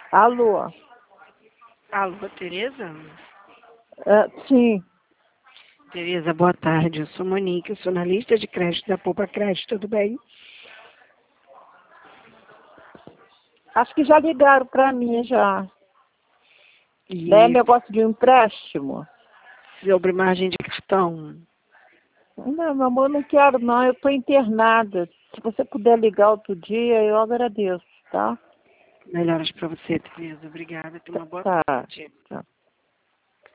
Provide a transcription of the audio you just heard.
Alô? Alô, Tereza? Sim. Tereza, boa tarde. Eu sou Monique, eu sou analista de crédito da Poupa Crédito, tudo bem? Acho que já ligaram para mim já. E É negócio de empréstimo? sobre margem de cartão? Não, meu amor, não quero não. Eu estou internada. Se você puder ligar outro dia, eu agradeço, tá? Melhoras para você, Tereza. Obrigada. Tenha uma boa Tá. tarde. Tá.